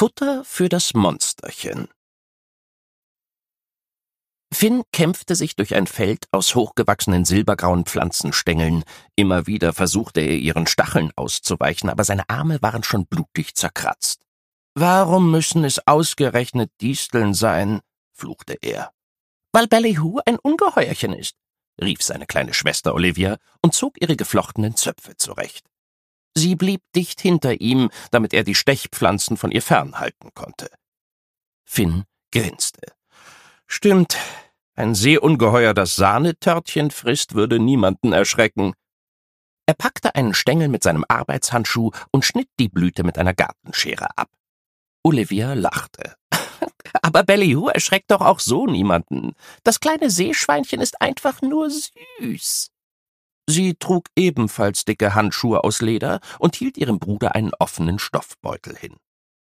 Futter für das Monsterchen. Finn kämpfte sich durch ein Feld aus hochgewachsenen silbergrauen Pflanzenstängeln. Immer wieder versuchte er, ihren Stacheln auszuweichen, aber seine Arme waren schon blutig zerkratzt. »Warum müssen es ausgerechnet Disteln sein?« fluchte er. »Weil Ballyhoo ein Ungeheuerchen ist«, rief seine kleine Schwester Olivia und zog ihre geflochtenen Zöpfe zurecht. Sie blieb dicht hinter ihm, damit er die Stechpflanzen von ihr fernhalten konnte. Finn grinste. »Stimmt, ein Seeungeheuer, das Sahnetörtchen frisst, würde niemanden erschrecken.« Er packte einen Stängel mit seinem Arbeitshandschuh und schnitt die Blüte mit einer Gartenschere ab. Olivia lachte. »Aber Ballyhoo erschreckt doch auch so niemanden. Das kleine Seeschweinchen ist einfach nur süß.« Sie trug ebenfalls dicke Handschuhe aus Leder und hielt ihrem Bruder einen offenen Stoffbeutel hin.